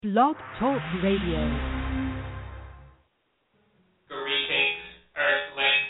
Blog Talk Radio. Greetings, Earthling.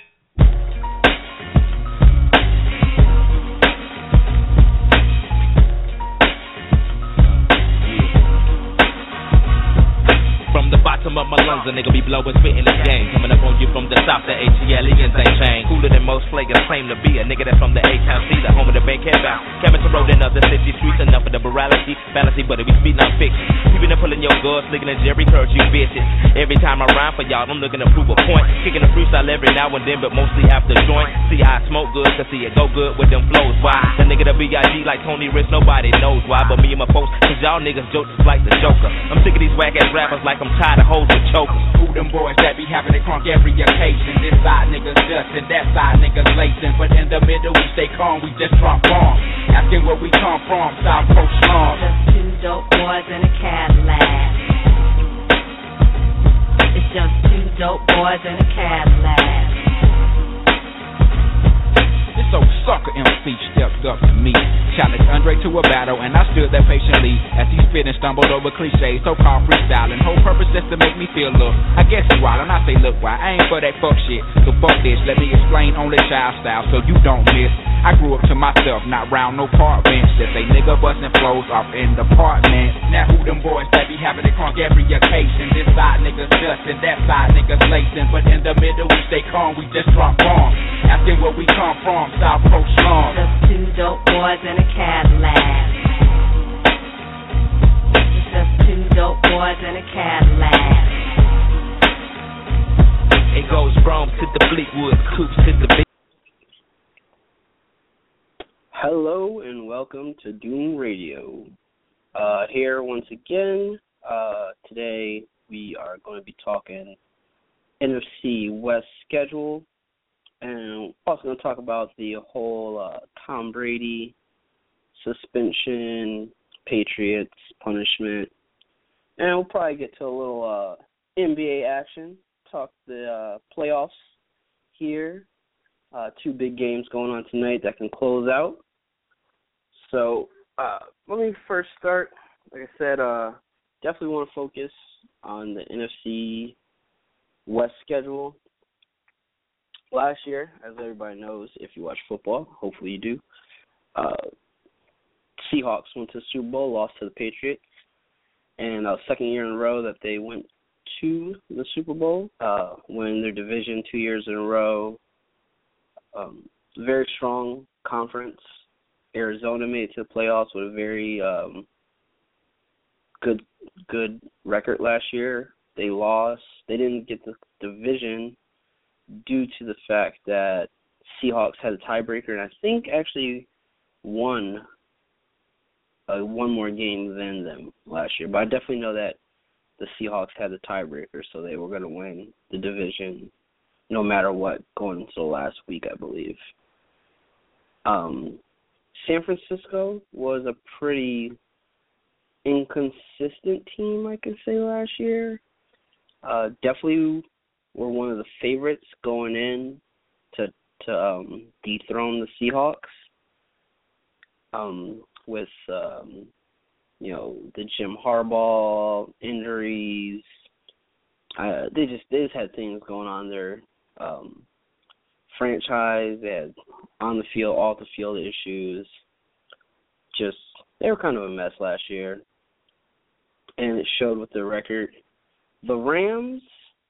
From the bottom of my lungs, a nigga be blowing, spitting this game. Coming up on you from the south, the ATLians ain't changed. Cooler than most players claim to be. A nigga that's from the A-Town C, the home of the bank headbound. Cabin road in other city streets, enough of the morality. Fallacy, but it be speed, not fiction. Keeping and pulling your guards, licking and Jerry curves, you bitches. Every time I rhyme for y'all, I'm looking to prove a point. Kicking the freestyle every now and then, but mostly after joint. See how I smoke good, cause see it go good with them flows. Why? The nigga the B.I.G. like Tony Rich, nobody knows why. But me and my folks, cause y'all niggas jokes just like the Joker. I'm sick of these whack-ass rappers like I'm tired of hoes with chokers. Who them boys that be having it crunk every occasion? This side niggas dustin', that side niggas lacing. But in the middle we stay calm, we just drop bombs. Asking where we come from, South Coast Long. Just two dope boys in a Cadillac. It's just two dope boys in a Cadillac. This old sucker MC stepped up to me, challenged Andre to a battle, and I stood there patiently as he spit and stumbled over cliches, so-called freestyling. Whole purpose just to make me feel look. I guess you wild, and I say look why I ain't for that fuck shit. So fuck this, let me explain only child style so you don't miss. I grew up to myself, not round no park bench. Just a nigga bustin' flows off in the apartment. Now who them boys that be having it crunk every occasion? This side niggas dustin', that side niggas lacing. But in the middle we stay calm, we just drop bombs. Asking where we come from, South Coast Long. Just two dope boys in a Cadillac. It's just two dope boys in a Cadillac. It goes Rome to the Fleetwood, Coops to the big. Hello and welcome to Doom Radio. Here once again. Today we are going to be talking NFC West schedule, and also going to talk about the whole Tom Brady suspension, Patriots punishment, and we'll probably get to a little NBA action. Talk the playoffs here. Two big games going on tonight that can close out. So let me first start. Like I said, definitely want to focus on the NFC West schedule. Last year, as everybody knows, if you watch football, hopefully you do, Seahawks went to the Super Bowl, lost to the Patriots, and second year in a row that they went to the Super Bowl, winning their division 2 years in a row. Very strong conference. Arizona made it to the playoffs with a very good record last year. They lost. They didn't get the division due to the fact that Seahawks had a tiebreaker, and I think actually won one more game than them last year. But I definitely know that the Seahawks had the tiebreaker, so they were going to win the division no matter what going into the last week, I believe. San Francisco was a pretty inconsistent team, I could say, last year. Definitely were one of the favorites going in to dethrone the Seahawks. With the Jim Harbaugh injuries, they just had things going on there. Franchise, they had on the field, off the field issues. Just they were kind of a mess last year, and it showed with the record. The Rams,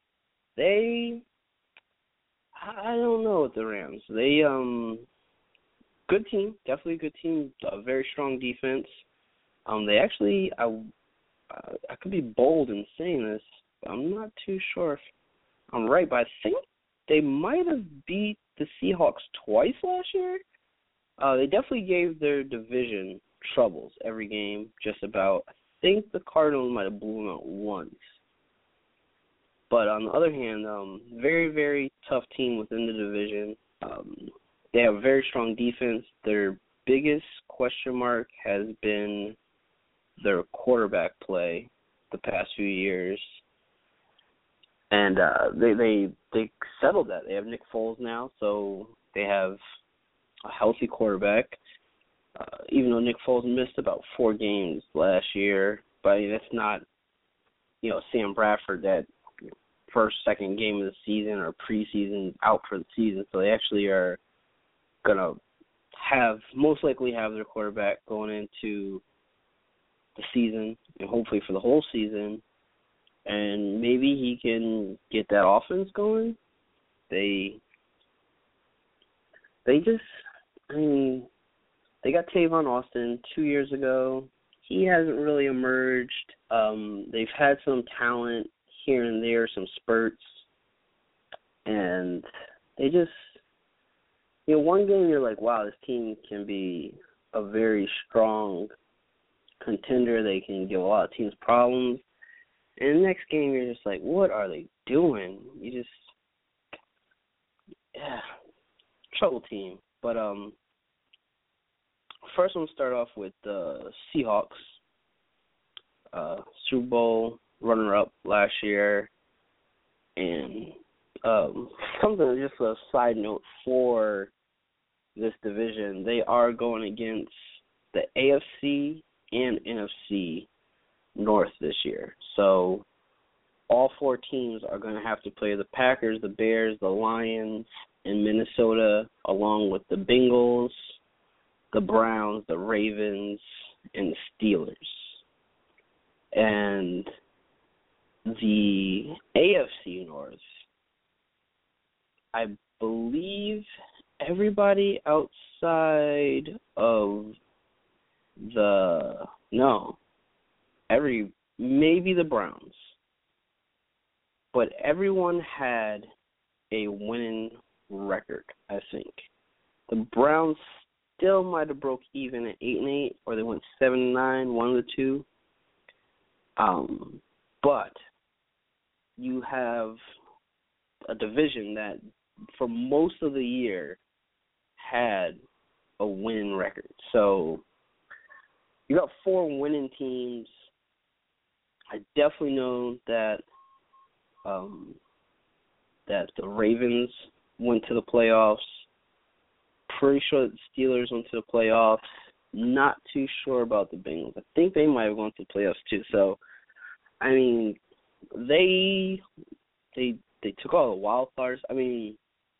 I don't know with the Rams. They good team, definitely a good team. A very strong defense. They actually, I could be bold in saying this, but I'm not too sure if I'm right. But I think they might have beat the Seahawks twice last year. They definitely gave their division troubles every game, just about. I think the Cardinals might have blew them out once. But on the other hand, very, very tough team within the division. They have a very strong defense. Their biggest question mark has been their quarterback play the past few years. And they settled that. They have Nick Foles now, so they have a healthy quarterback. Even though Nick Foles missed about 4 games last year, but that's not Sam Bradford that first, second game of the season or preseason out for the season. So they actually are going to most likely have their quarterback going into the season and hopefully for the whole season. And maybe he can get that offense going. They got Tavon Austin 2 years ago. He hasn't really emerged. They've had some talent here and there, some spurts, and they just, one game you're like, wow, this team can be a very strong contender. They can give a lot of teams problems. And the next game you're just like, what are they doing? Trouble team. But first I'm going to start off with the Seahawks. Super Bowl runner-up last year. And something, just a side note for this division, they are going against the AFC and NFC North this year. So all four teams are going to have to play the Packers, the Bears, the Lions, and Minnesota, along with the Bengals, the Browns, the Ravens, and the Steelers. And the AFC North, I believe everybody outside of maybe the Browns, but everyone had a winning record, I think. The Browns still might have broke even at 8-8, or they went 7-9, one of the two. But you have a division that for most of the year had a winning record. So you got four winning teams. I definitely know that that the Ravens went to the playoffs. Pretty sure that the Steelers went to the playoffs. Not too sure about the Bengals. I think they might have gone to the playoffs too. So, I mean, they took all the wild cards. I mean,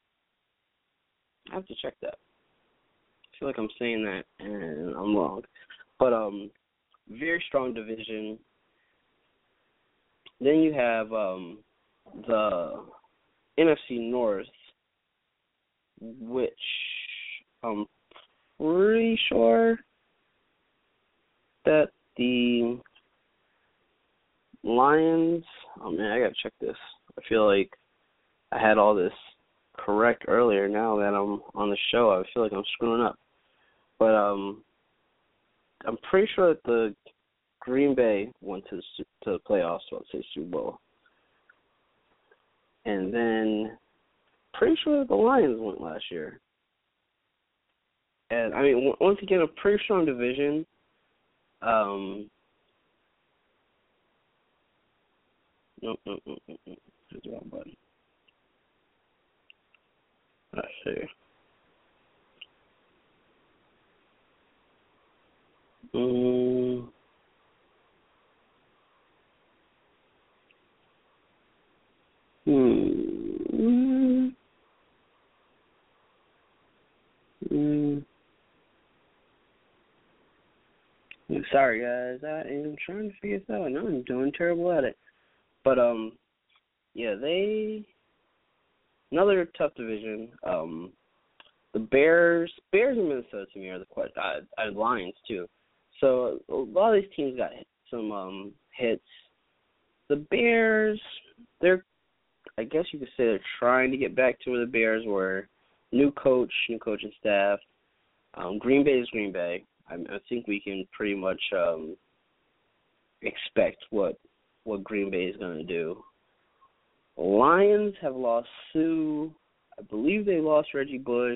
I have to check that. I feel like I'm saying that and I'm wrong. But very strong division. Then you have the NFC North, which I'm pretty sure that the Lions, oh man, I gotta check this. I feel like I had all this correct earlier. Now that I'm on the show, I feel like I'm screwing up. But I'm pretty sure that the Green Bay went to the playoffs, so I'd say Super Bowl. And then pretty sure that the Lions went last year. And, I mean, once again, a pretty strong division. Nope. That's the wrong button. Let's see. Sorry, guys. I am trying to figure this out. I know I'm doing terrible at it. But, yeah, another tough division. The Bears and Minnesota to me are the Lions too. So a lot of these teams got some hits. The Bears, I guess you could say they're trying to get back to where the Bears were. New coaching staff. Green Bay is Green Bay. I think we can pretty much expect what Green Bay is going to do. Lions have lost Sue. I believe they lost Reggie Bush.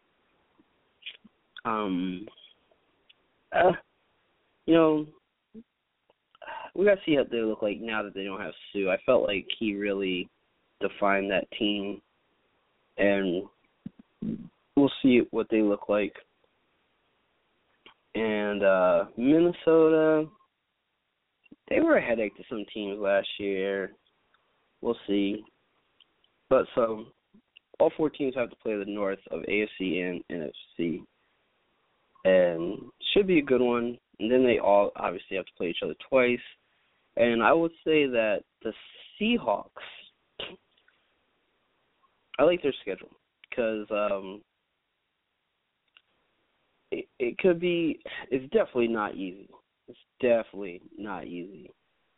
We got to see what they look like now that they don't have Sue. I felt like he really defined that team, and we'll see what they look like. And Minnesota, they were a headache to some teams last year. We'll see. But so all 4 teams have to play the North of AFC and NFC. And should be a good one. And then they all obviously have to play each other twice. And I would say that the Seahawks, I like their schedule because it could be, it's definitely not easy. It's definitely not easy.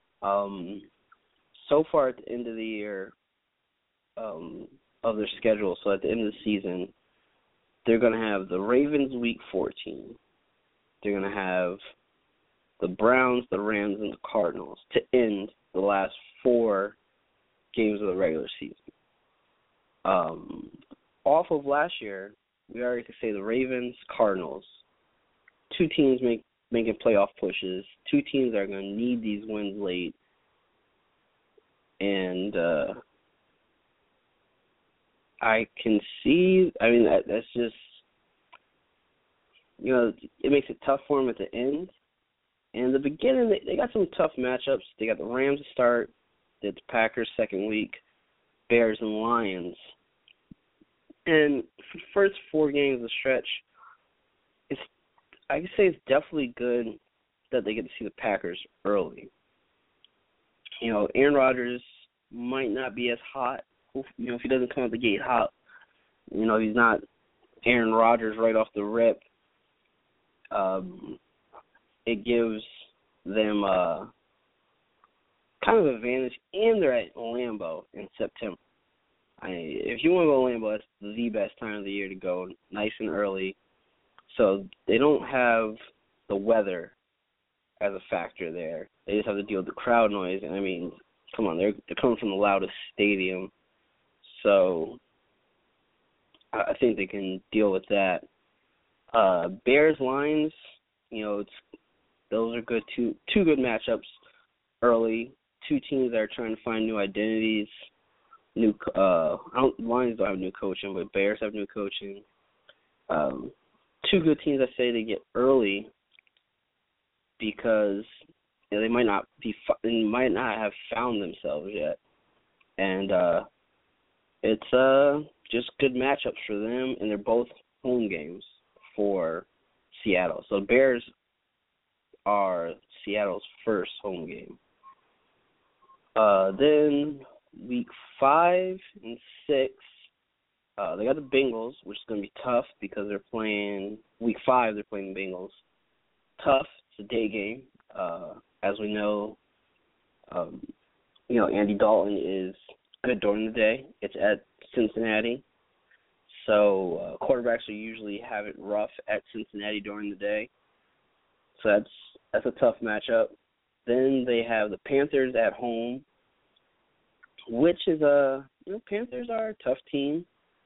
So far at the end of the year of their schedule, so at the end of the season, they're going to have the Ravens week 14. They're going to have the Browns, the Rams, and the Cardinals to end the last 4 games of the regular season. Off of last year, we already could say the Ravens, Cardinals, 2 teams making playoff pushes, 2 teams that are going to need these wins late. And I can see, I mean, that's just, you know, it makes it tough for them at the end. And the beginning, they got some tough matchups. They got the Rams to start, the Packers second week, Bears and Lions. And for the first 4 games of the stretch, I can say it's definitely good that they get to see the Packers early. You know, Aaron Rodgers might not be as hot. You know, if he doesn't come out the gate hot, you know, he's not Aaron Rodgers right off the rip. It gives them kind of advantage, and they're at Lambeau in September. If you want to go to Lambeau, that's the best time of the year to go, nice and early. So they don't have the weather as a factor there. They just have to deal with the crowd noise. And, I mean, come on, they're coming from the loudest stadium. So I think they can deal with that. Bears, Lions, you know, those are good two good matchups early. 2 teams that are trying to find new identities. Lions don't have new coaching, but Bears have new coaching. 2 good teams, I say, to get early because, you know, they might not have found themselves yet, and it's just good matchups for them, and they're both home games for Seattle. So Bears are Seattle's first home game. Then week 5 and 6, they got the Bengals, which is going to be tough because they're playing week 5. They're playing the Bengals. Tough. It's a day game. As we know, you know, Andy Dalton is good during the day. It's at Cincinnati. So quarterbacks usually have it rough at Cincinnati during the day. So that's a tough matchup. Then they have the Panthers at home, which is Panthers are a tough team.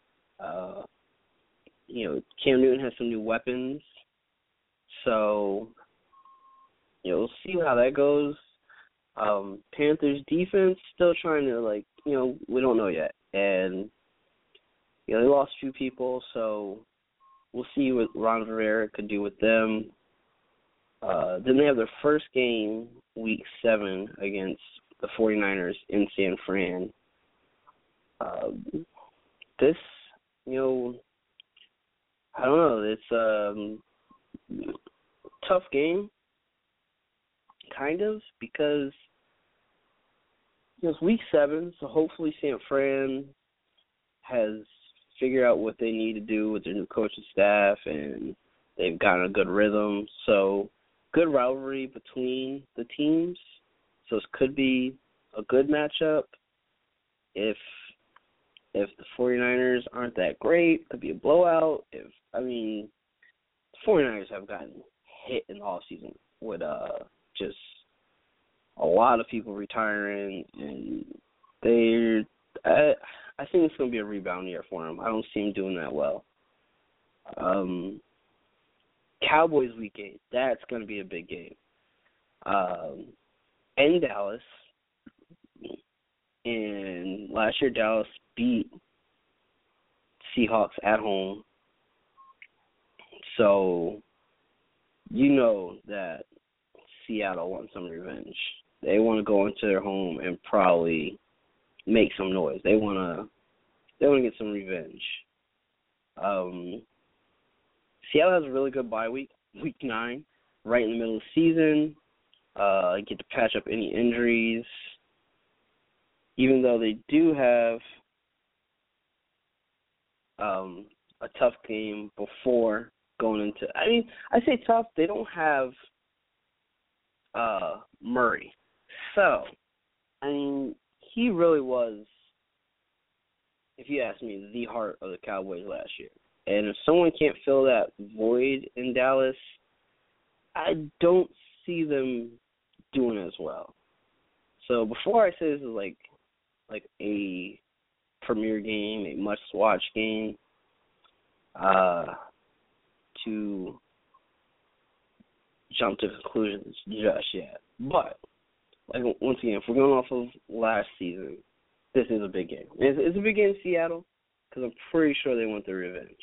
You know, Cam Newton has some new weapons. So, you know, we'll see how that goes. Panthers defense still trying to, like, you know, we don't know yet. And, you know, they lost a few people, so we'll see what Ron Rivera could do with them. Then they have their first game, week 7, against the 49ers in San Fran. This, you know, I don't know. It's a tough game, kind of, because it's week 7, so hopefully San Fran has figured out what they need to do with their new coaching staff, and they've gotten a good rhythm. So good rivalry between the teams. So this could be a good matchup. If the 49ers aren't that great, it could be a blowout. The 49ers have gotten hit in the offseason with just a lot of people retiring, and I think it's going to be a rebound year for them. I don't see them doing that well. Cowboys week 8, that's going to be a big game. In Dallas, and last year Dallas beat Seahawks at home. So you know that Seattle wants some revenge. They want to go into their home and probably make some noise. They want to get some revenge. Seattle has a really good bye week, week 9, right in the middle of the season. Get to patch up any injuries. Even though they do have a tough game before going into. I mean, I say tough. They don't have Murray, so I mean, he really was, if you ask me, the heart of the Cowboys last year. And if someone can't fill that void in Dallas, I don't see them doing as well. So before I say this is like a premier game, a must-watch game, to jump to conclusions just yet. But, like, once again, if we're going off of last season, this is a big game. It's a big game in Seattle because I'm pretty sure they want their revenge.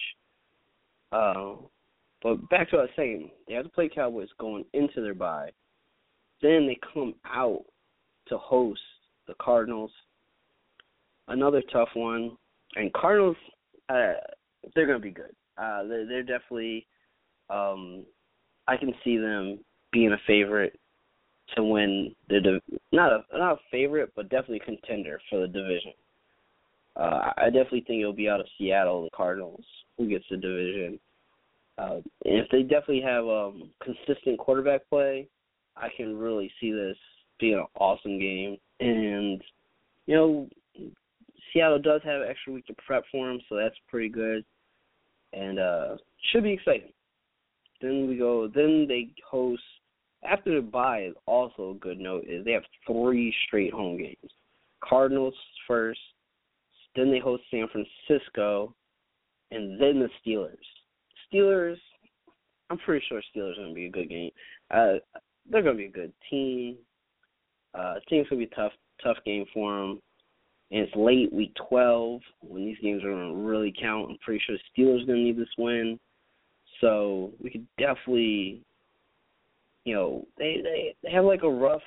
But back to what I was saying, they have to play Cowboys going into their bye. Then they come out to host the Cardinals. Another tough one. And Cardinals, they're going to be good. They're definitely, I can see them being a favorite to win not a favorite, but definitely a contender for the division. I definitely think it'll be out of Seattle, the Cardinals, who gets the division. And if they definitely have consistent quarterback play, I can really see this being an awesome game. And, you know, Seattle does have an extra week to prep for them, so that's pretty good. And should be exciting. Then they host, after the bye is also a good note, is they have 3 straight home games. Cardinals first, then they host San Francisco, and then the Steelers. Steelers, I'm pretty sure Steelers are going to be a good game. They're going to be a good team. I think it's going to be a tough game for them. And it's late, week 12, when these games are going to really count. I'm pretty sure the Steelers are going to need this win. So we could definitely, you know, they have like a rough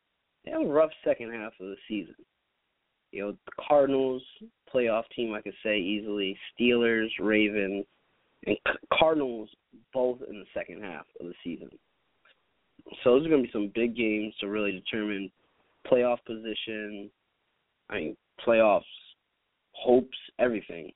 second half of the season. You know, the Cardinals, playoff team, I could say easily. Steelers, Ravens, and Cardinals both in the second half of the season. So those are going to be some big games to really determine playoff position, playoffs, hopes, everything.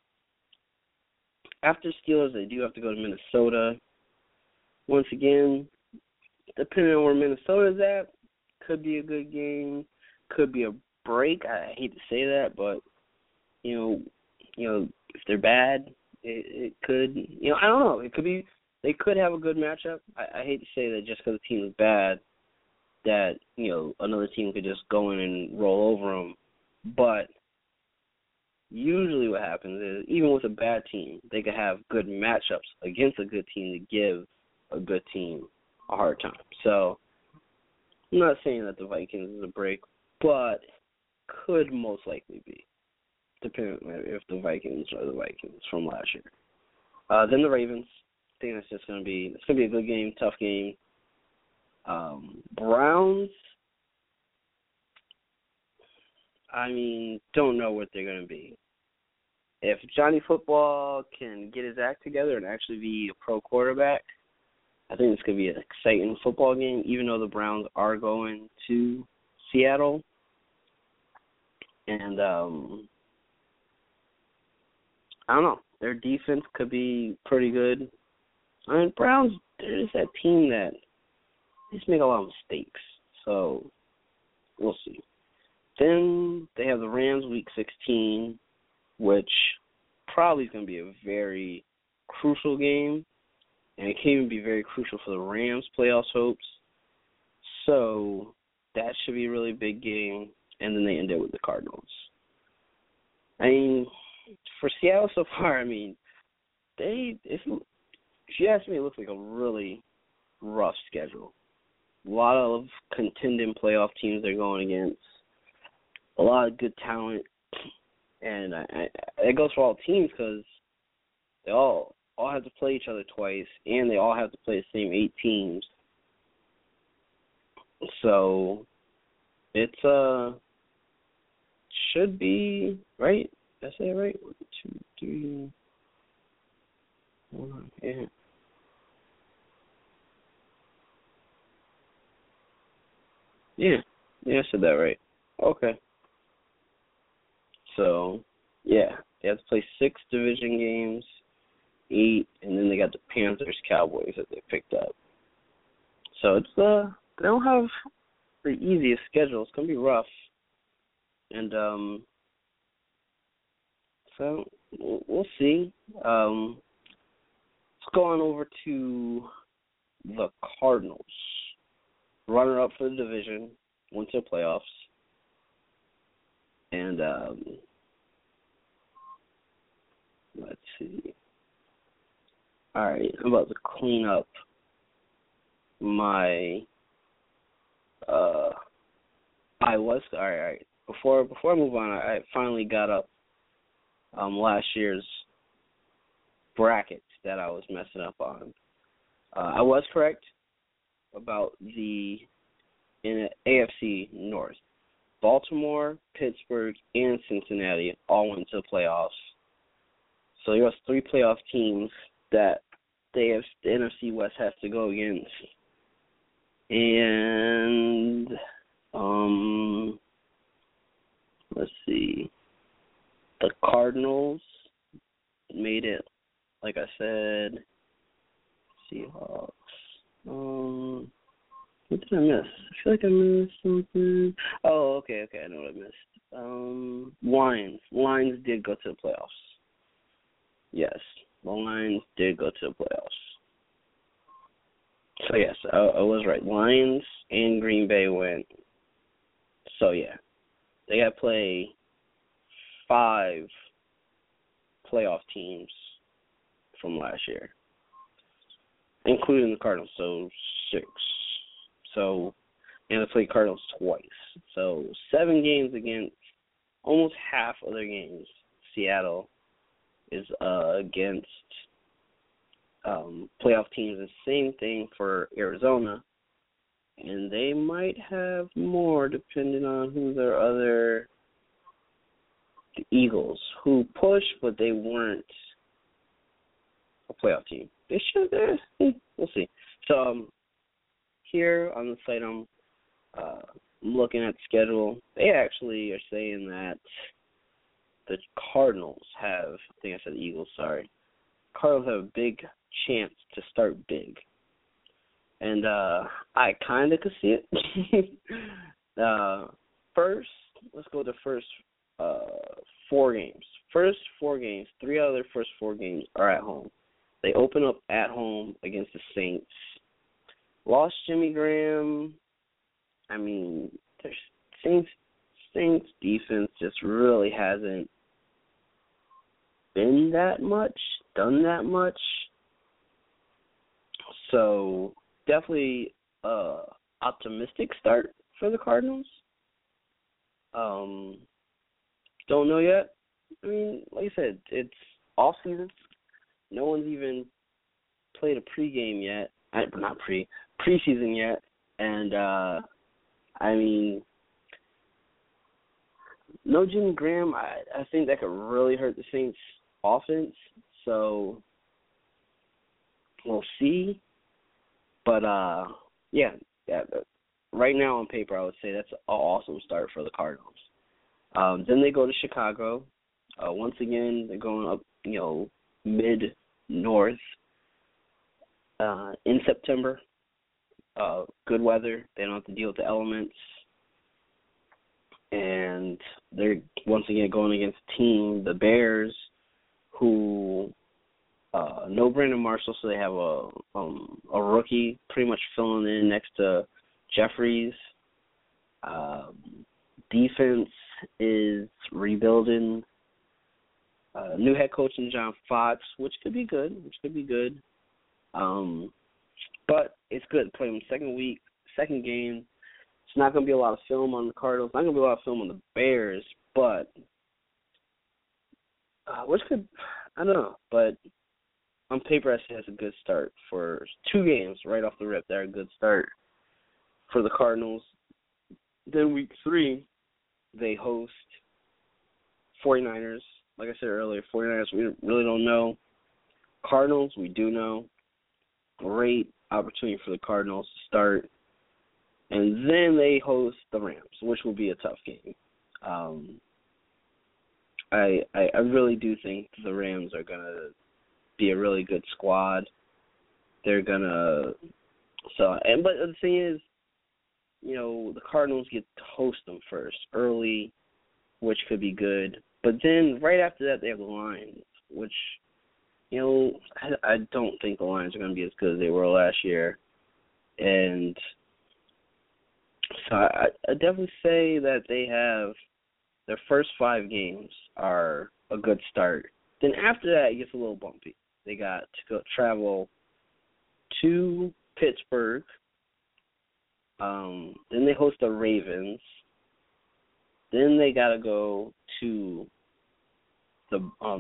After Steelers, they do have to go to Minnesota. Once again, depending on where Minnesota's at, could be a good game, could be a break. I hate to say that, but you know, if they're bad, it could. You know, I don't know. It could be. They could have a good matchup. I hate to say that just because the team is bad, that you know another team could just go in and roll over them. But usually what happens is, even with a bad team, they could have good matchups against a good team to give a good team a hard time. So I'm not saying that the Vikings is a break, but could most likely be, depending on if the Vikings are the Vikings from last year. Then the Ravens. I think that's just going to be a good game, tough game. Browns, I mean, don't know what they're going to be. If Johnny Football can get his act together and actually be a pro quarterback, I think it's going to be an exciting football game, even though the Browns are going to Seattle. And I don't know. Their defense could be pretty good. I mean, Browns, they're just that team that just make a lot of mistakes. So we'll see. Then they have the Rams week 16, which probably is going to be a very crucial game. And it can even be very crucial for the Rams' playoffs hopes. So that should be a really big game. And then they end it with the Cardinals. I mean, for Seattle so far, I mean, if you ask me, it looks like a really rough schedule. A lot of contending playoff teams they're going against. A lot of good talent. And it goes for all teams because they all have to play each other twice, and they all have to play the same 8 teams. So It's should be right. Did I say it right? 1, 2, 3, 4. Yeah. Yeah, I said that right. Okay. So, yeah, they have to play 6 division games, 8, and then they got the Panthers, Cowboys that they picked up. So it's they don't have the easiest schedule. It's gonna be rough, and so we'll see. Let's go on over to the Cardinals, runner-up for the division, went to the playoffs, and let's see. All right, I'm about to clean up my all right. Before I move on, I finally got up last year's brackets that I was messing up on. I was correct about in the AFC North. Baltimore, Pittsburgh, and Cincinnati all went to the playoffs. So there was 3 playoff teams that the NFC West has to go against. And let's see. The Cardinals made it, like I said. Seahawks. What did I miss? I feel like I missed something. Oh, okay, I know what I missed. Lions did go to the playoffs. Yes, the Lions did go to the playoffs. So, yes, I was right. Lions and Green Bay went. So, yeah, they got to play 5 playoff teams from last year, including the Cardinals, so 6. So, and they played Cardinals twice. So, 7 games against almost half of their games. Seattle is against playoff teams. The same thing for Arizona. And they might have more depending on who their other the Eagles, who pushed, but they weren't a playoff team. They should. We'll see. So, here on the site, I'm looking at the schedule. They actually are saying that the Cardinals have, I think I said the Eagles, sorry. Cardinals have a big chance to start big. And I kind of could see it. First, let's go with the first 4 games. First 4 games, 3 out of their first 4 games are at home. They open up at home against the Saints. Lost Jimmy Graham. I mean, their Saints defense just really hasn't been that much, done that much. So definitely optimistic start for the Cardinals. Don't know yet. I mean, like I said, it's off season. No one's even played a pregame yet. Preseason yet. And I mean, no Jimmy Graham. I think that could really hurt the Saints' offense. So we'll see. But yeah. Right now on paper, I would say that's an awesome start for the Cardinals. Then they go to Chicago. Once again, they're going up, mid-north in September. Good weather. They don't have to deal with the elements. And they're once again going against a team, the Bears, who no Brandon Marshall, so they have a rookie pretty much filling in next to Jeffries. Defense is rebuilding. New head coach in John Fox, which could be good. But it's good. Play them second game. It's not going to be a lot of film on the Cardinals. Not going to be a lot of film on the Bears, but which could, I don't know. But on paper, I say it's a good start for 2 games right off the rip. They're a good start for the Cardinals. Then week 3, they host 49ers. Like I said earlier, 49ers, we really don't know. Cardinals, we do know. Great opportunity for the Cardinals to start. And then they host the Rams, which will be a tough game. I really do think the Rams are going to be a really good squad. They're going to – but the thing is, the Cardinals get to host them first early, which could be good. But then right after that, they have the Lions, which, I don't think the Lions are going to be as good as they were last year. And so I definitely say that they have their first 5 games are a good start. Then after that, it gets a little bumpy. They got to go travel to Pittsburgh. Then they host the Ravens. Then they got to go to the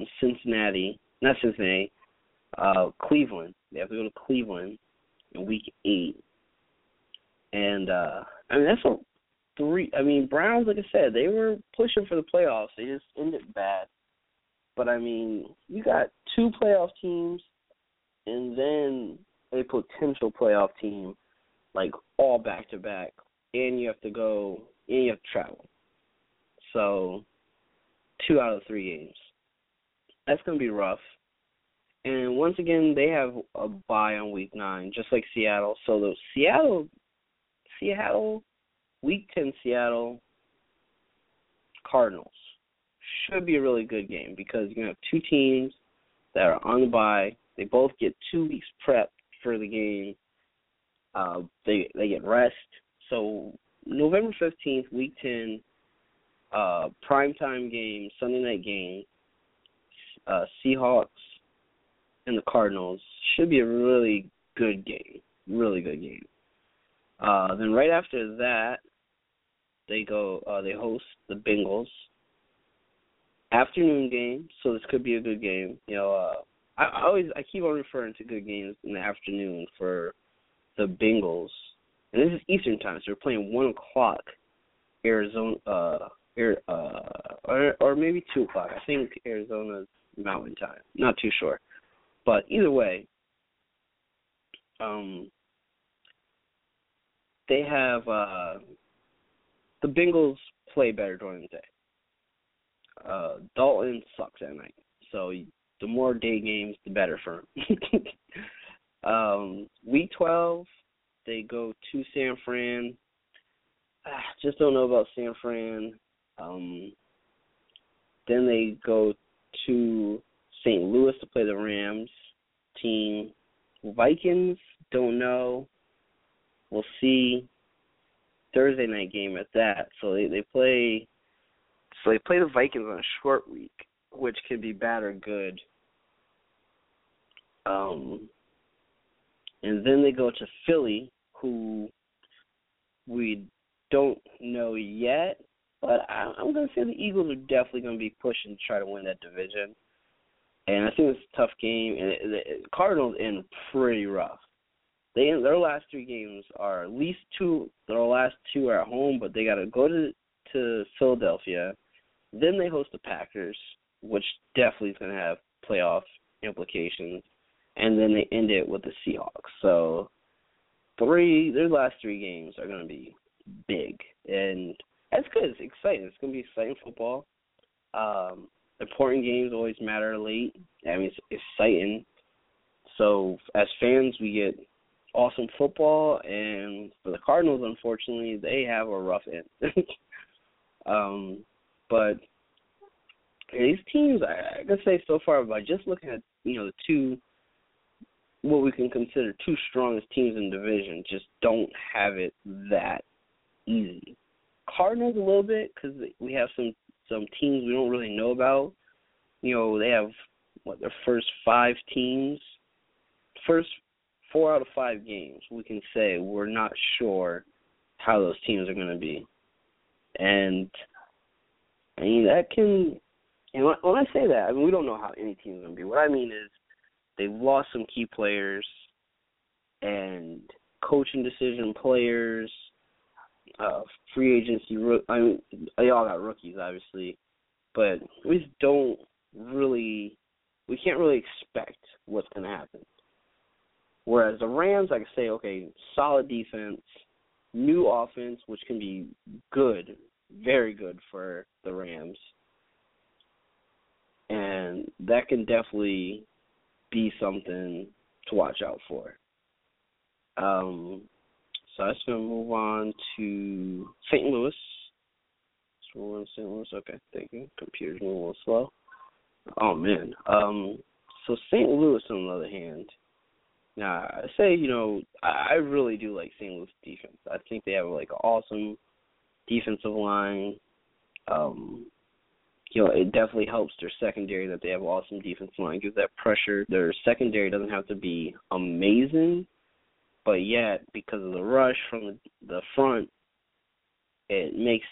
Cleveland. They have to go to Cleveland in week 8. And, that's a 3. Browns, like I said, they were pushing for the playoffs. They just ended bad. But, you got 2 playoff teams and then a potential playoff team, like, all back-to-back. And you have to go, and you have to travel. So, 2 out of 3 games. That's going to be rough. And once again, they have a bye on week 9, just like Seattle. So, the Seattle, week 10 Seattle Cardinals should be a really good game because you're going to have 2 teams that are on the bye. They both get 2 weeks prep for the game. They get rest. So, November 15th, week 10, primetime game, Sunday night game, Seahawks and the Cardinals should be a really good game. Really good game. Then right after that, they host the Bengals. Afternoon game, so this could be a good game. I keep on referring to good games in the afternoon for the Bengals. And this is Eastern time, so we're playing 1 o'clock Arizona, or maybe 2 o'clock. I think Arizona's Mountain Time. Not too sure. But either way, they have the Bengals play better during the day. Dalton sucks at night. So the more day games, the better for him. Week 12, they go to San Fran. Just don't know about San Fran. Then they go to St. Louis to play the Rams team. Vikings, don't know. We'll see. Thursday night game at that. So they play the Vikings on a short week, which can be bad or good. And then they go to Philly, who we don't know yet, but I'm going to say the Eagles are definitely going to be pushing to try to win that division. And I think it's a tough game. And the Cardinals end pretty rough. Their last 3 games are at least 2. Their last 2 are at home, but they got to go to Philadelphia. Then they host the Packers, which definitely is going to have playoff implications. And then they end it with the Seahawks. So their last 3 games are going to be big. And that's good. It's exciting. It's going to be exciting football. Important games always matter late. It's exciting. So as fans, we get awesome football. And for the Cardinals, unfortunately, they have a rough end. But these teams, I can say so far, by just looking at, the 2, what we can consider 2 strongest teams in the division, just don't have it that easy. Cardinals a little bit, because we have some teams we don't really know about. They have, their first 5 teams, first 4 out of 5 games, we can say we're not sure how those teams are going to be. And that can, and when I say that, we don't know how any team is going to be. What I mean is they've lost some key players and coaching decision players. free agency. I mean, they all got rookies, obviously, but we just don't really. We can't really expect what's going to happen. Whereas the Rams, I can say, okay, solid defense, new offense, which can be good, very good for the Rams, and that can definitely be something to watch out for. So I'm just going to move on to St. Louis. St. Louis, okay, thank you. Computer's moving a little slow. Oh, man. So St. Louis, on the other hand, now I say, I really do like St. Louis defense. I think they have, like, an awesome defensive line. It definitely helps their secondary that they have an awesome defensive line. Gives that pressure. Their secondary doesn't have to be amazing, but yet, because of the rush from the front, it makes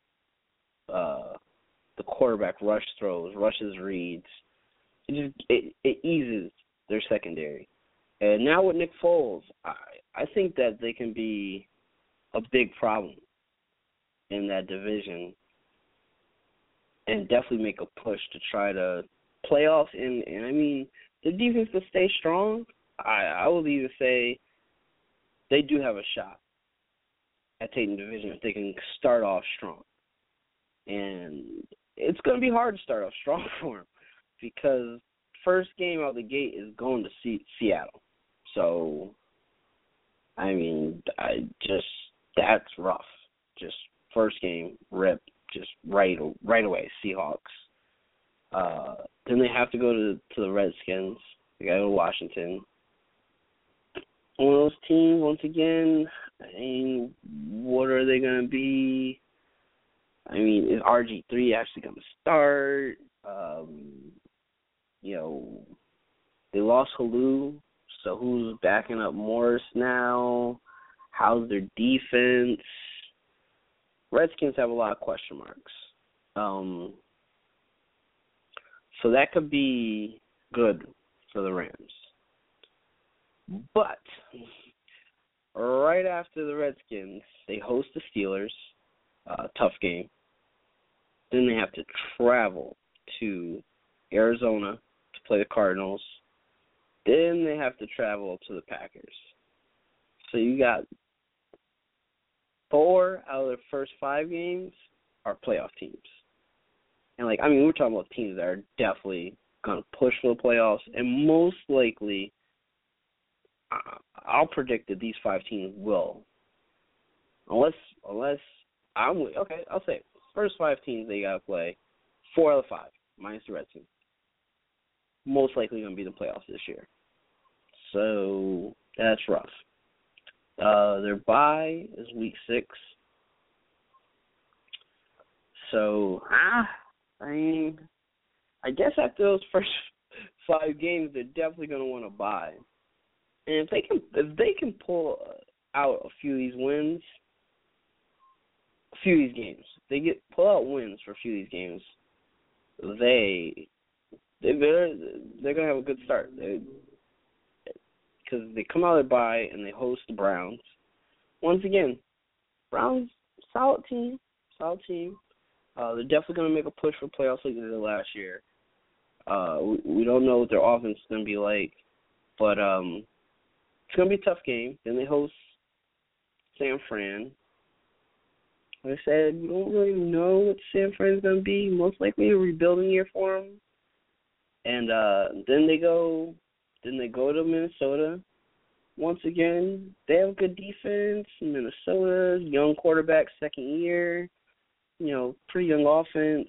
the quarterback rush throws, rushes reads. It eases their secondary. And now with Nick Foles, I think that they can be a big problem in that division and definitely make a push to try to playoffs. And I mean, the defense to stay strong, I will even say they do have a shot at taking the division if they can start off strong. And it's going to be hard to start off strong for them because first game out the gate is going to Seattle. So, I mean, that's rough. Just first game, rip, just right away, Seahawks. Then they have to go to the Redskins. They got to go to Washington. One of those teams, once again, I mean, what are they going to be? I mean, is RG3 actually going to start? They lost Halou, so who's backing up Morris now? How's their defense? Redskins have a lot of question marks. So that could be good for the Rams. But right after the Redskins, they host the Steelers. Tough game. Then they have to travel to Arizona to play the Cardinals. Then they have to travel to the Packers. So you got 4 out of the first 5 games are playoff teams. And, we're talking about teams that are definitely going to push for the playoffs. And most likely, I'll predict that these 5 teams will. Unless I'll say first 5 teams they got to play, 4 out of 5, minus the Redskins. Most likely going to be the playoffs this year. So that's rough. Their bye is week 6. So, I guess after those first 5 games, they're definitely going to want to bye. And if they can pull out a few of these wins, a few of these games, pull out wins for a few of these games, they're going to have a good start. Because they come out of their bye and they host the Browns. Once again, Browns, solid team. They're definitely going to make a push for playoffs like they did last year. We don't know what their offense is going to be like, but it's going to be a tough game. Then they host San Fran. Like I said, we don't really know what San Fran's going to be. Most likely a rebuilding year for them. And then they go to Minnesota. Once again, they have good defense. Minnesota's young quarterback, second year. Pretty young offense.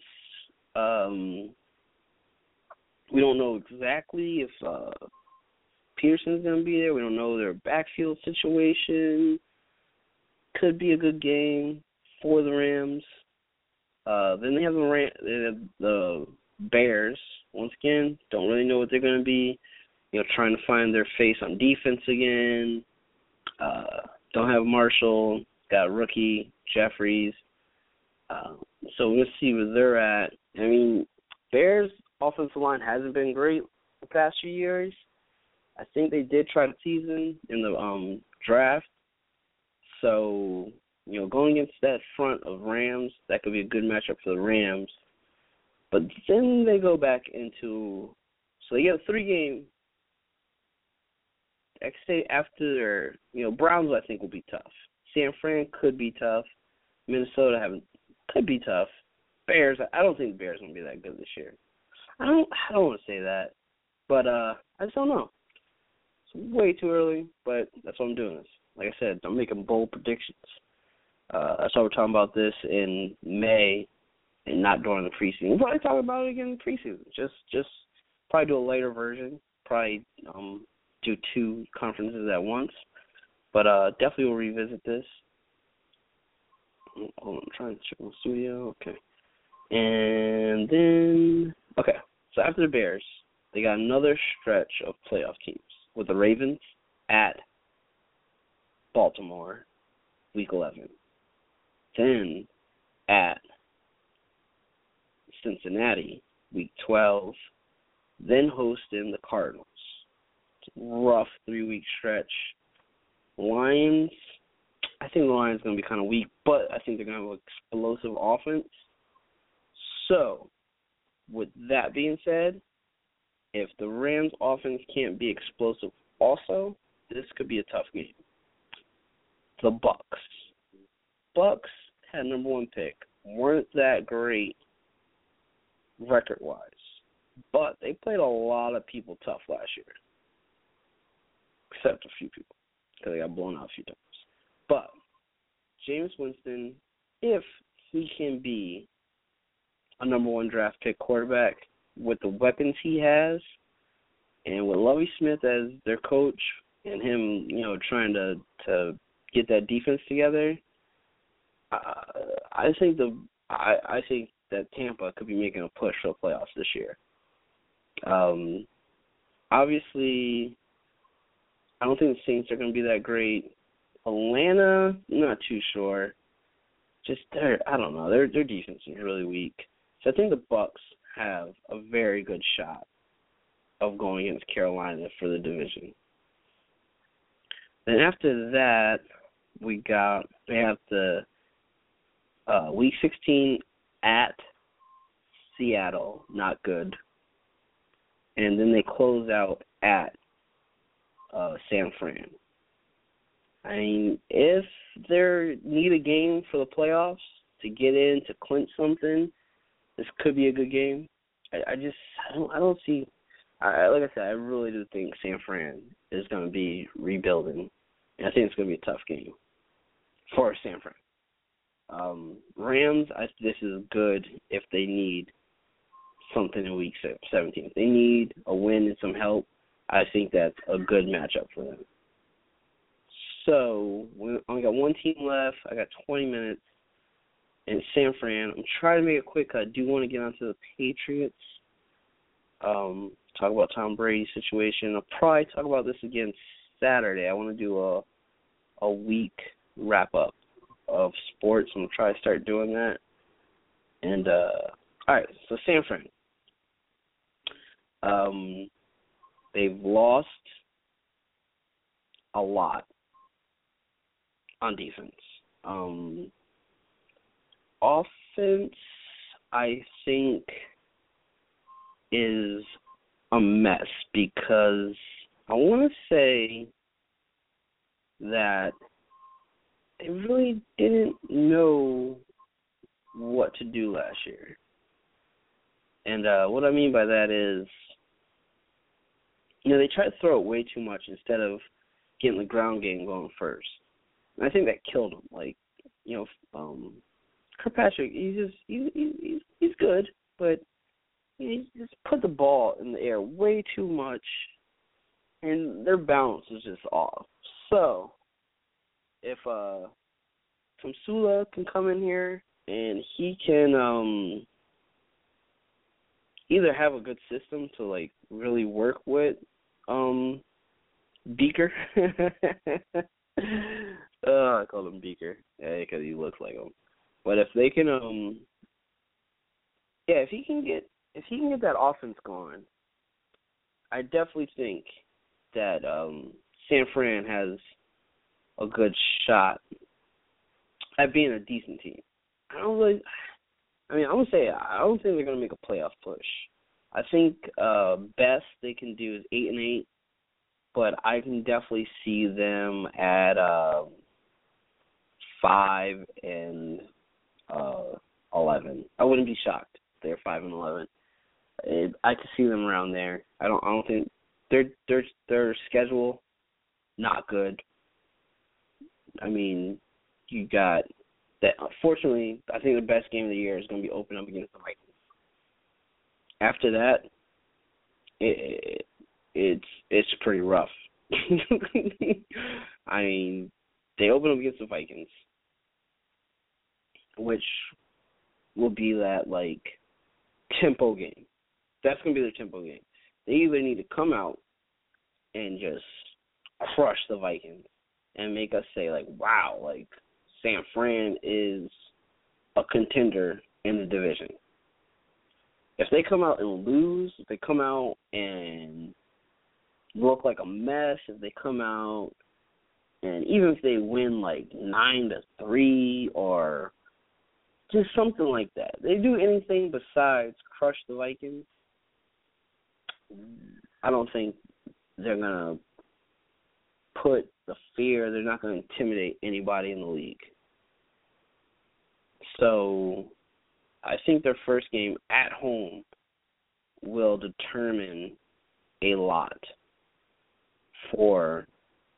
We don't know exactly if Pearson's going to be there. We don't know their backfield situation. Could be a good game for the Rams. Then they have the Bears. Once again, don't really know what they're going to be. Trying to find their face on defense again. Don't have Marshall. Got a rookie, Jeffries. So we'll see where they're at. I mean, Bears' offensive line hasn't been great the past few years. I think they did try the season in the draft. So going against that front of Rams, that could be a good matchup for the Rams. But then they go back into, so they get a 3-game. I say after, Browns I think will be tough. San Fran could be tough. Minnesota could be tough. Bears, I don't think the Bears are going to be that good this year. I don't want to say that, but I just don't know. It's way too early, but that's why I'm doing this. Like I said, I'm making bold predictions. That's why we're talking about this in May and not during the preseason. We'll probably talk about it again in the preseason. Just probably do a later version. Probably do 2 conferences at once. But definitely will revisit this. Hold on, I'm trying to check my studio. Okay. And then, so after the Bears, they got another stretch of playoff teams with the Ravens at Baltimore, Week 11. Then at Cincinnati, Week 12. Then hosting the Cardinals. It's a rough 3-week stretch. Lions, I think the Lions are going to be kind of weak, but I think they're going to have an explosive offense. So, with that being said, if the Rams' offense can't be explosive also, this could be a tough game. The Bucks had number 1 pick. Weren't that great record-wise, but they played a lot of people tough last year, except a few people, because they got blown out a few times. But Jameis Winston, if he can be a number 1 draft pick quarterback with the weapons he has, and with Lovie Smith as their coach, and him, trying to get that defense together, I think that Tampa could be making a push for the playoffs this year. Obviously, I don't think the Saints are going to be that great. Atlanta, not too sure. I don't know. Their defense is really weak. So I think the Bucks have a very good shot of going against Carolina for the division. Then after that, they have the Week 16 at Seattle, not good. And then they close out at San Fran. I mean, if they need a game for the playoffs to get in, to clinch something, this could be a good game. I don't see. Like I said, I really do think San Fran is going to be rebuilding, and I think it's going to be a tough game for San Fran. Rams, this is good if they need something in Week 17. If they need a win and some help, I think that's a good matchup for them. So, we only got 1 team left. I got 20 minutes. And San Fran, I'm trying to make it quick. I do want to get onto the Patriots. Talk about Tom Brady's situation. I'll probably talk about this again Saturday. I want to do a week wrap-up of sports. I'm going to try to start doing that. And, all right, so San Fran. They've lost a lot on defense. Offense, I think, is a mess because I want to say that they really didn't know what to do last year. And what I mean by that is, they tried to throw it way too much instead of getting the ground game going first. And I think that killed him. Kirkpatrick, he's good, but he just put the ball in the air way too much, and their balance is just off. So, if Tomsula can come in here and he can either have a good system to really work with Beaker. I call him Beaker because he looks like him. But if they can, if he can get that offense going, I definitely think that San Fran has a good shot at being a decent team. I don't think they're gonna make a playoff push. I think best they can do is 8-8, but I can definitely see them at 5-11. I wouldn't be shocked if they're 5-11. I could see them around there. I don't think their schedule not good. I mean, you got that. Unfortunately, I think the best game of the year is going to be open up against the Vikings. After that, it's pretty rough. I mean, they open up against the Vikings, which will be that like tempo game. That's going to be their tempo game. They either need to come out and just crush the Vikings and make us say, like, wow, like, San Fran is a contender in the division. If they come out and lose, if they come out and look like a mess, if they come out and even if they win like 9-3 or just something like that, they do anything besides crush the Vikings, I don't think they're going to put the fear, they're not going to intimidate anybody in the league. So I think their first game at home will determine a lot for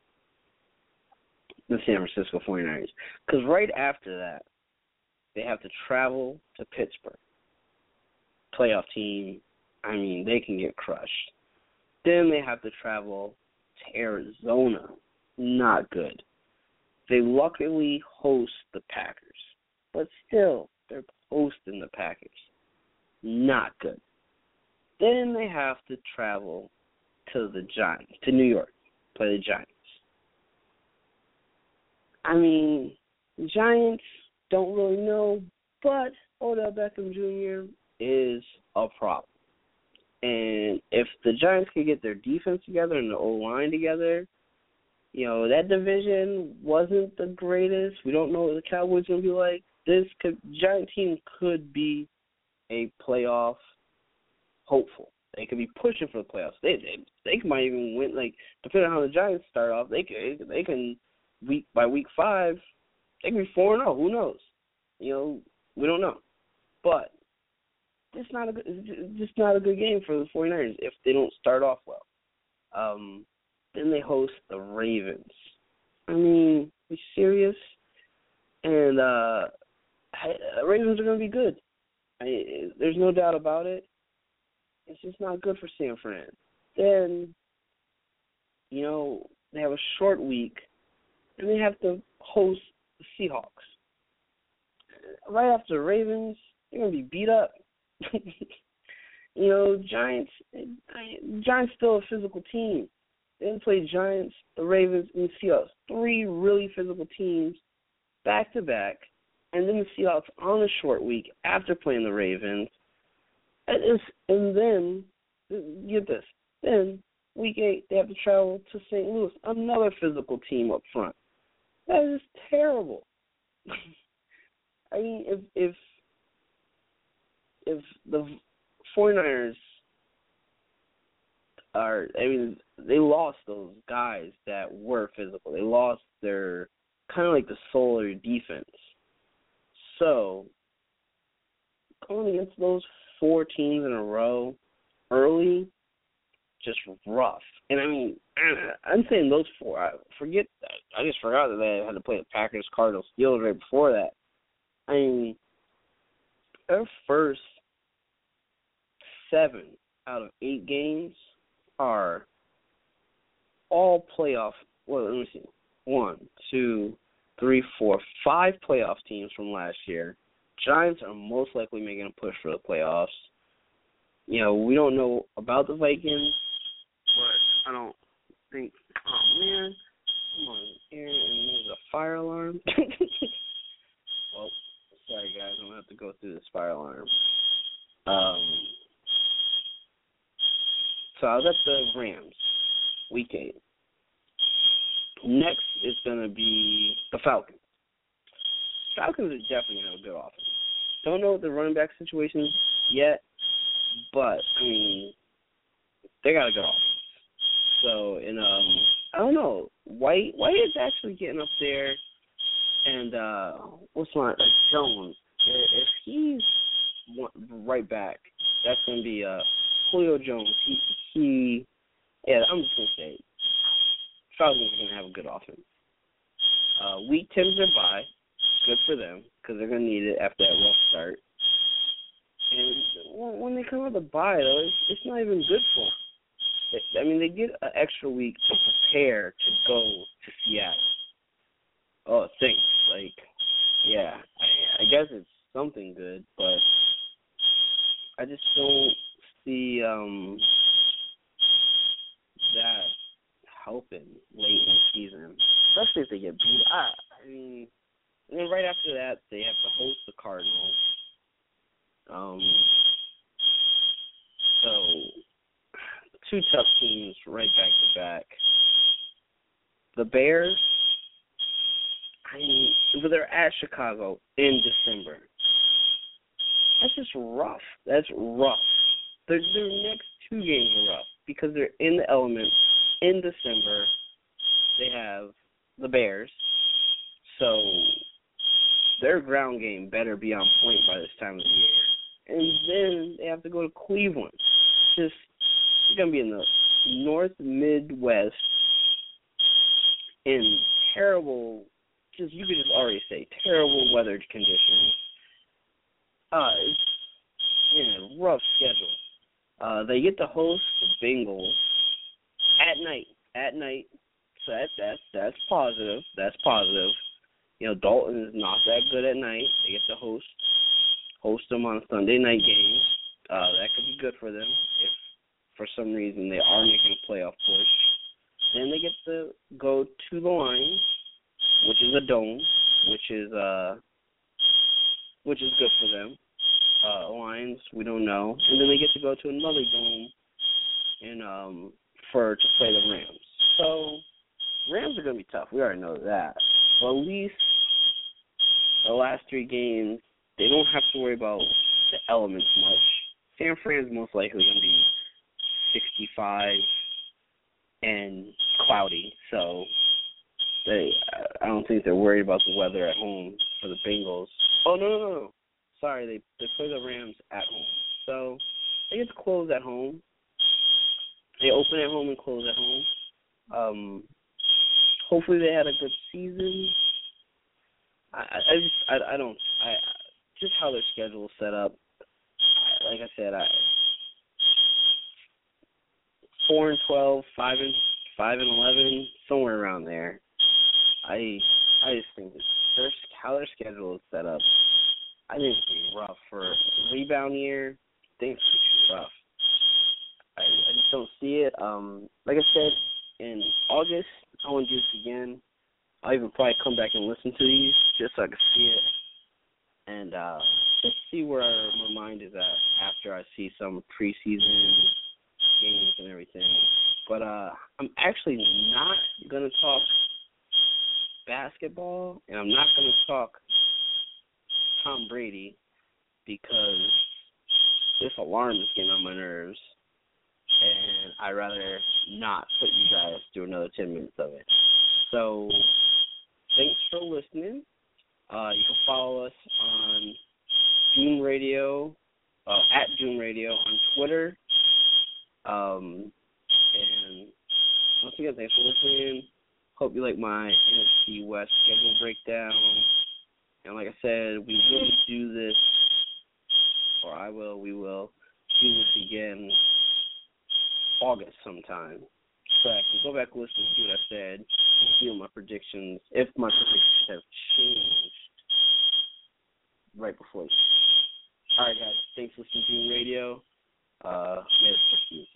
the San Francisco 49ers. Because right after that, they have to travel to Pittsburgh. Playoff team, I mean, they can get crushed. Then they have to travel to Arizona. Not good. They luckily host the Packers. But still, they're hosting the Packers. Not good. Then they have to travel to the Giants, to New York, play the Giants. I mean, the Giants don't really know, but Odell Beckham Jr. is a problem. And if the Giants can get their defense together and the O-line together, you know, that division wasn't the greatest. We don't know what the Cowboys are going to be like. This Giant team could be a playoff hopeful. They could be pushing for the playoffs. They might even win, like, depending on how the Giants start off, they can by week 5, they can be 4-0. Who knows? You know, we don't know. But it's just not a good game for the 49ers if they don't start off well. Then they host the Ravens. I mean, are you serious? And Ravens are going to be good. There's no doubt about it. It's just not good for San Fran. Then, you know, they have a short week, and they have to host the Seahawks. Right after the Ravens, they're going to be beat up. You know, Giants still a physical team. They didn't play Giants, the Ravens, and the Seahawks. 3 really physical teams back-to-back, and then the Seahawks on a short week after playing the Ravens. And then, get this, then week 8, they have to travel to St. Louis, another physical team up front. That is terrible. I mean, if the 49ers are, I mean, they lost those guys that were physical. They lost their, kind of like the soul of their defense. So, going against those 4 teams in a row early, just rough. And I mean, I'm saying those 4. I just forgot that they had to play the Packers, Cardinals, Steelers right before that. I mean, their first 7 out of 8 games are all playoff. Well, let me see. 1, 2, 3, 4, 5 playoff teams from last year. Giants are most likely making a push for the playoffs. You know, we don't know about the Vikings, but I don't think. Oh man, come on here, and there's a fire alarm. Well, sorry guys, I'm gonna have to go through this fire alarm. So I was at the Rams, week 8. Next is gonna be the Falcons. Falcons are definitely going to have a good offense. Don't know what the running back situation is yet, but, I mean, they got a good offense. So, and I don't know. White is actually getting up there, and Jones. If he's right back, that's going to be Julio Jones. I'm just going to say Falcons are going to have a good offense. Week 10 is their bye. Good for them because they're going to need it after that rough start. And when they come out of the bye, though, it's not even good for them. I mean, they get an extra week to prepare to go to Seattle. Oh, thanks. Like, yeah, I guess it's something good, but I just don't see that helping late in the season, especially if they get beat. I mean, and then right after that, they have to host the Cardinals. So, two tough teams right back to back. The Bears, but they're at Chicago in December. That's just rough. That's rough. Their next two games are rough because they're in the element in December. They have the Bears, so their ground game better be on point by this time of the year. And then they have to go to Cleveland. It's going to be in the North Midwest in terrible, you could just already say, terrible weather conditions. It's a rough schedule. They get to host the Bengals at night. So that's positive. That's positive. You know, Dalton is not that good at night. They get to host them on a Sunday night game. That could be good for them if for some reason they are making a playoff push. Then they get to go to the Lions, which is a dome, which is good for them. Lions, we don't know. And then they get to go to another dome to play the Rams. So Rams are going to be tough. We already know that. But at least the last three games, they don't have to worry about the elements much. San Fran's most likely going to be 65 and cloudy. So I don't think they're worried about the weather at home for the Bengals. Oh, no. Sorry, they play the Rams at home. So they get to close at home. They open at home and close at home. Hopefully they had a good season. Just how their schedule is set up. Like I said, 4-12, 5-11, somewhere around there. I just think how their schedule is set up. I think it's going to be rough for a rebound year. I think it's going to be rough. I just don't see it. Like I said, in August, I want to do this again. I'll even probably come back and listen to these just so I can see it. And just see where my mind is at after I see some preseason games and everything. But I'm actually not going to talk basketball, and I'm not going to talk Tom Brady because this alarm is getting on my nerves, and I'd rather not put you guys through another 10 minutes of it. So thanks for listening. You can follow us on June Radio, at June Radio on Twitter. And once again, thanks for listening. Hope you like my NFC West schedule breakdown. And like I said, we will do this, or we will do this again August sometime. So I can go back and listen to what I said and see what my predictions, if my predictions have changed right before this. All right, guys. Thanks for listening to Radio. May the